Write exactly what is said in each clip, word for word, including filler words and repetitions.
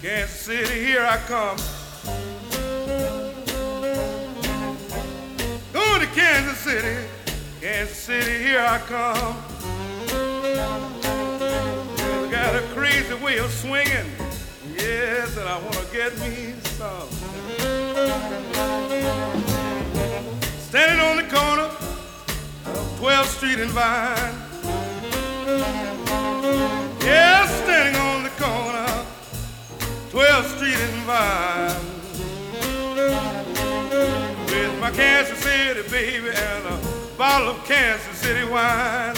Kansas City, here I come. Going to Kansas City, Kansas City, here I come. Well, got a crazy way of swinging, yes, and I want to get me some. Standing on the corner of twelfth Street and Vine. Yeah, standing on the corner, twelfth Street and Vine, with my Kansas City baby and a bottle of Kansas City wine.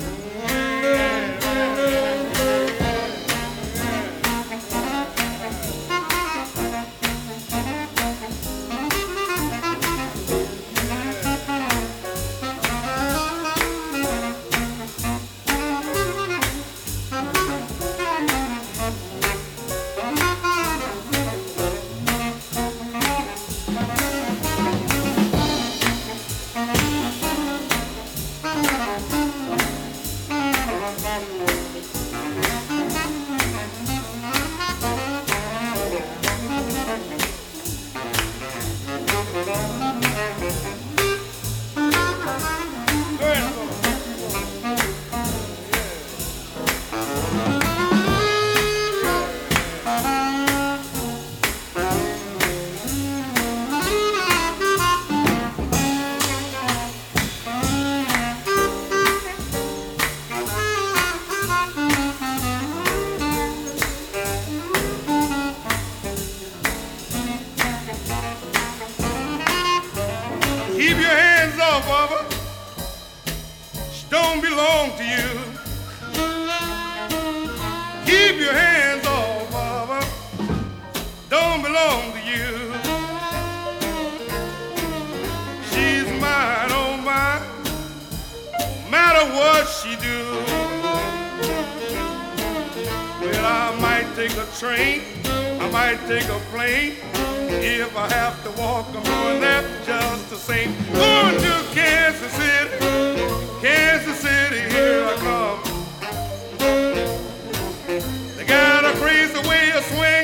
Keep your hands off of her. She don't belong to you. Keep your hands off of her. Don't belong to you. She's mine, oh mine. No matter what she do. Well, I might take a train, I might take a plane. If I have to walk, I'm doing that just the same. Going to Kansas City, Kansas City, here I come. They got a crazy way of swinging.